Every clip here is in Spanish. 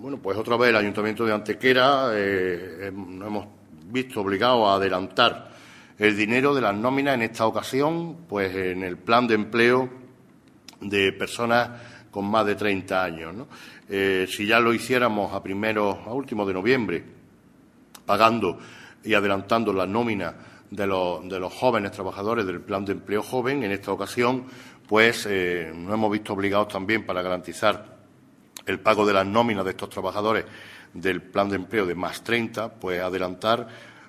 Bueno, pues otra vez el Ayuntamiento de Antequera nos hemos visto obligados a adelantar el dinero de las nóminas, en esta ocasión, pues en el plan de empleo de personas con más de 30 años, ¿no? Si ya lo hiciéramos a últimos de noviembre, pagando y adelantando las nóminas de los jóvenes trabajadores del plan de empleo joven, en esta ocasión, pues nos hemos visto obligados también, para garantizar el pago de las nóminas de estos trabajadores del plan de empleo de más 30, pues adelantar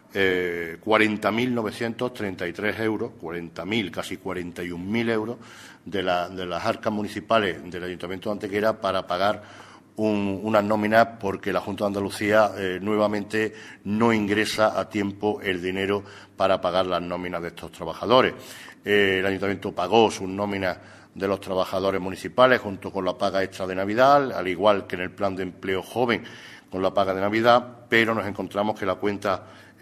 40.933 euros, 40.000, casi 41.000 euros de las arcas municipales del Ayuntamiento de Antequera para pagar unas nóminas, porque la Junta de Andalucía nuevamente no ingresa a tiempo el dinero para pagar las nóminas de estos trabajadores. El Ayuntamiento pagó sus nóminas de los trabajadores municipales junto con la paga extra de Navidad, al igual que en el plan de empleo joven con la paga de Navidad, pero nos encontramos que la cuenta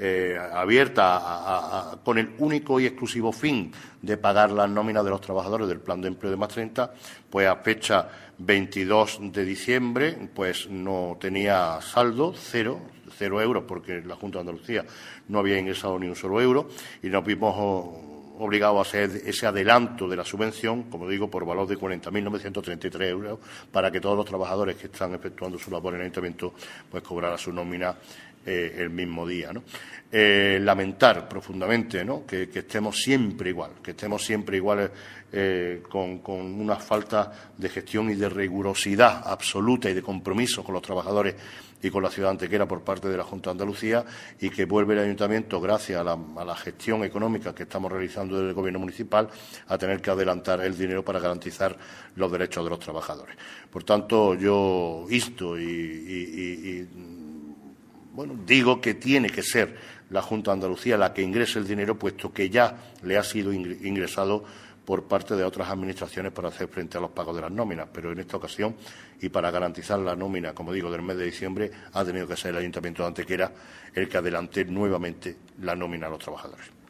abierta con el único y exclusivo fin de pagar las nóminas de los trabajadores del plan de empleo de más 30, pues a fecha 22 de diciembre pues no tenía saldo, cero euros, porque la Junta de Andalucía no había ingresado ni un solo euro, y nos vimos obligados a hacer ese adelanto de la subvención, como digo, por valor de 40.933 euros, para que todos los trabajadores que están efectuando su labor en el Ayuntamiento pues cobraran su nómina el mismo día, ¿no? Lamentar profundamente, ¿no?, que estemos siempre igual, con una falta de gestión y de rigurosidad absoluta y de compromiso con los trabajadores y con la ciudad antequera por parte de la Junta de Andalucía, y que vuelve el Ayuntamiento, gracias a la gestión económica que estamos realizando desde el Gobierno municipal, a tener que adelantar el dinero para garantizar los derechos de los trabajadores. Por tanto, yo insto bueno, digo que tiene que ser la Junta de Andalucía la que ingrese el dinero, puesto que ya le ha sido ingresado por parte de otras administraciones para hacer frente a los pagos de las nóminas. Pero en esta ocasión, y para garantizar la nómina, como digo, del mes de diciembre, ha tenido que ser el Ayuntamiento de Antequera el que adelante nuevamente la nómina a los trabajadores.